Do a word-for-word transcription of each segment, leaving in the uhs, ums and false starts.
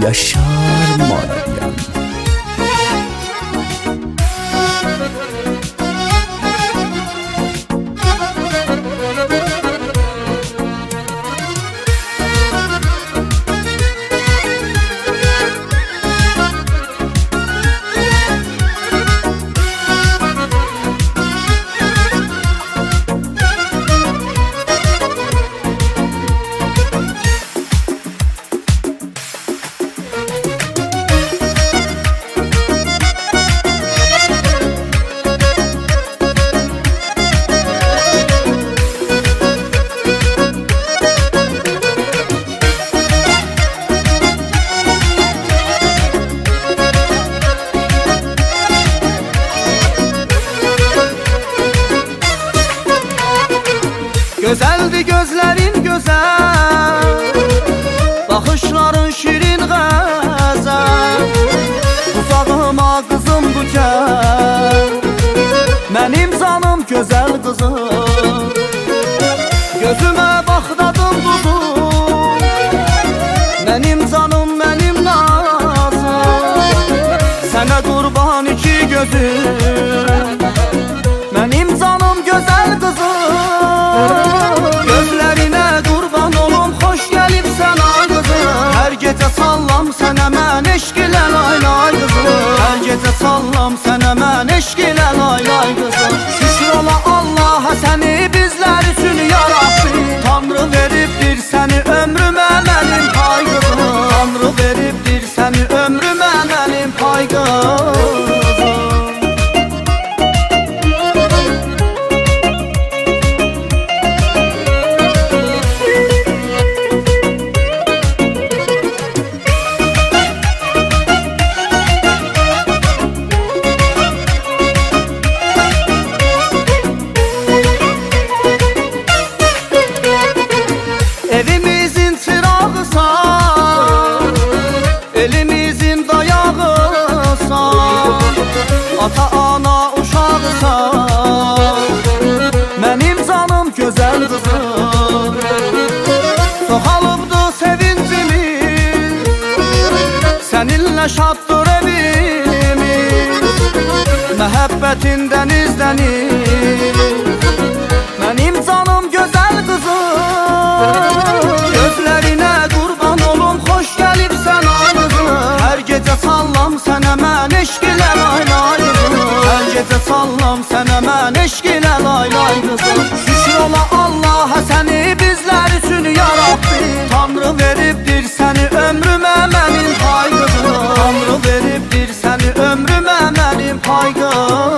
Yaşar Marayan. Gözəldi gözlərin gözəl, baxışların şirin qəzəl. Uzağıma qızım bu gəl, mənim canım gözəl qızım. Gözümə bax dadım dudum, mənim canım mənim nazım. Sənə qurban iki gözüm, mənim canım gözəl qızım. Gözlərinə qurban olum, xoş gəlibsən ay qızım. Hər gecə sallam sənə mən eşq ilə lay lay qızım. Hər gecə sallam sənə mən eşq ilə lay lay qızım. Şükür ola Allaha səni bizlər üçün yarabbim. Tanrı veribdir səni ömrümə mənim pay qızım. Tanrı veribdir səni ömrümə mənim pay qızım. Evimizin çırağısan, elimizin dayağısan. Ata ana uşağısan, mənim canım gözəl qızım. Çoxalıbdı sevincimiz, səninlə şaddır evimiz. Məhəbbətin dənizdəniz, mənim canım gözəl qızım. Gözlərinə qurban olum, xoş gəlibsən ay qızım. Hər gecə sallam sənə mən eşq ilə lay lay qızım. Hər gecə sallam sənə mən eşq ilə lay lay qızım. Şükür ola Allaha səni bizlər üçün yarabbim. Tanrı veribdir səni ömrümə mənim pay qızım. Tanrı veribdir səni ömrümə mənim pay qızım.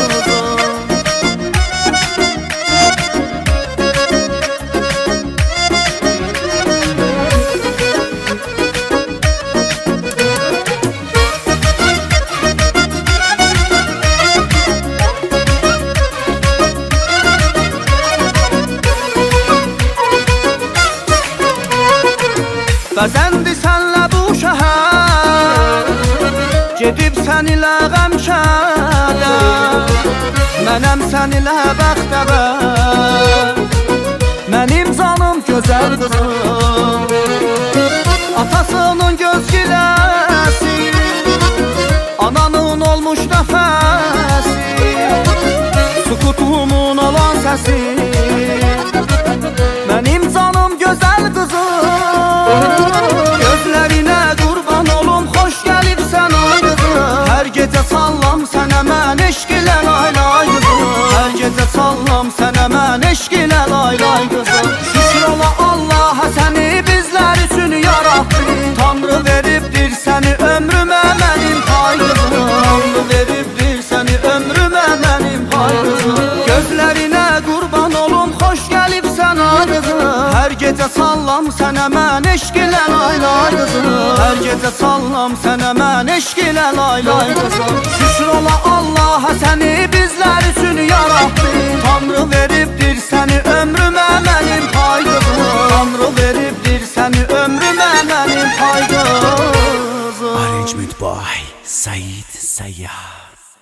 Bəzəndi sənlə bu şəhər, gedib sən ilə qəmşədə. Mənəm sən ilə bəxtəvər, mənim canım gözəl qızım. Atasının göz giləsi, ananın olmuş nəfəsi, sukutumun olan səsi, mənim canım gözəl qızım. Gözlərinə qurban olum, xoş gəlibsən ay qızım. Hər gecə sallam sənə mən eşq ilə lay lay qızım. Hər gecə sallam sənə mən eşq ilə lay lay qızım. Şükür ola Allaha səni bizlər üçün yarabbim. Tanrı veribdir səni ömrümə mənim pay qızım. Tanrı veribdir səni ömrümə mənim pay qızım. Gözlərinə qurban olum, xoş gəlibsən ay qızım. Hər gecə sallam sənə mən eşq ilə lay lay qızım. Hər gecə sallam sənə mən eşq ilə lay lay qızım. Şükür ola Allaha səni bizlər üçün yarabbim. Tanrı veribdir səni ömrümə mənim pay qızım. Tanrı veribdir səni ömrümə mənim pay qızım. Arrangement by Said Sayyar.